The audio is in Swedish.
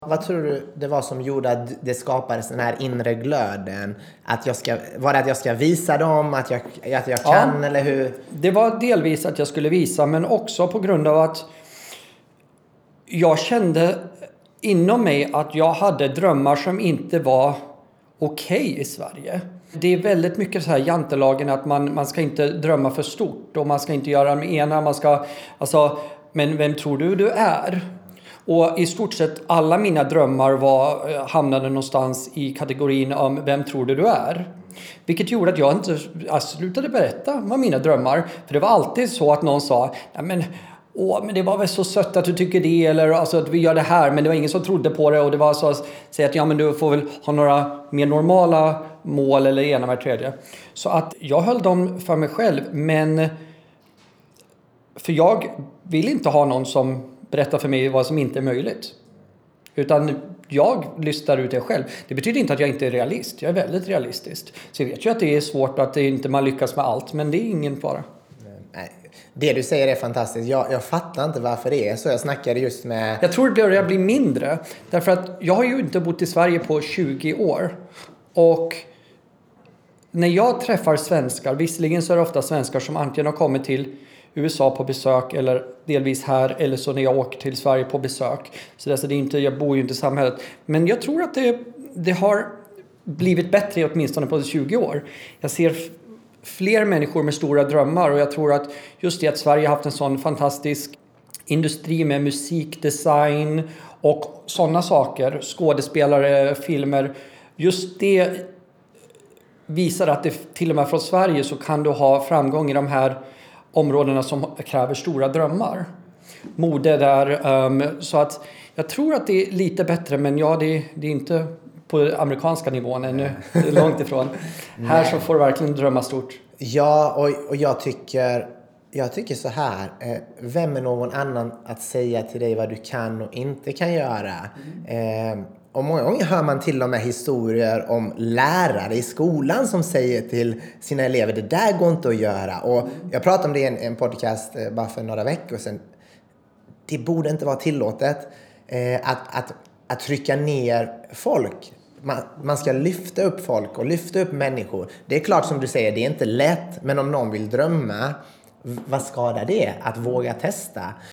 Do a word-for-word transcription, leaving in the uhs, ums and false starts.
Vad tror du det var som gjorde att det skapades den här inre glöden? Att jag ska, var det att jag ska visa dem, att jag, att jag kan, ja. Eller hur? Det var delvis att jag skulle visa, men också på grund av att jag kände inom mig att jag hade drömmar som inte var okej okay i Sverige. Det är väldigt mycket så här jantelagen att man, man ska inte drömma för stort och man ska inte göra med ena, man ska, alltså, men vem tror du du är? Och i stort sett alla mina drömmar var, hamnade någonstans i kategorin om vem tror du du är. Vilket gjorde att jag inte jag slutade berätta vad mina drömmar. För det var alltid så att någon sa, nej men, åh, men det var väl så sött att du tycker det. Eller alltså, att vi gör det här. Men det var ingen som trodde på det. Och det var så att säga att ja, men du får väl ha några mer normala mål eller ena med tredje. Så att jag höll dem för mig själv. Men för jag vill inte ha någon som berättar för mig vad som inte är möjligt. Utan jag listar ut det själv. Det betyder inte att jag inte är realist. Jag är väldigt realistisk. Så jag vet ju att det är svårt att det inte man lyckas med allt. Men det är ingen fara. Nej. Det du säger är fantastiskt. Jag, jag fattar inte varför det är så. Jag snackade just med... Jag tror det börjar bli mindre. Därför att jag har ju inte bott i Sverige på tjugo år. Och när jag träffar svenskar, visserligen så är det ofta svenskar som antingen har kommit till U S A på besök eller delvis här, eller så när jag åker till Sverige på besök. Så det är inte, jag bor ju inte i samhället. Men jag tror att det, det har blivit bättre åtminstone på tjugo år. Jag ser f- fler människor med stora drömmar och jag tror att just det att Sverige har haft en sån fantastisk industri med musikdesign och sådana saker, skådespelare, filmer, just det visar att det till och med från Sverige så kan du ha framgång i de här områdena som kräver stora drömmar. Mode där. Um, så att jag tror att det är lite bättre. Men ja, det, det är inte på amerikanska nivån ännu. Det är långt ifrån. Här så får du verkligen drömma stort. Ja, och, och jag tycker... Jag tycker så här, eh, vem är någon annan att säga till dig vad du kan och inte kan göra? Mm. Eh, och många gånger hör man till och med historier om lärare i skolan som säger till sina elever, det där går inte att göra. Och jag pratade om det i en, en podcast eh, bara för några veckor sedan. Det borde inte vara tillåtet eh, att, att, att trycka ner folk. Man, man ska lyfta upp folk och lyfta upp människor. Det är klart som du säger, det är inte lätt, men om någon vill drömma, vad skadar det? Att våga testa.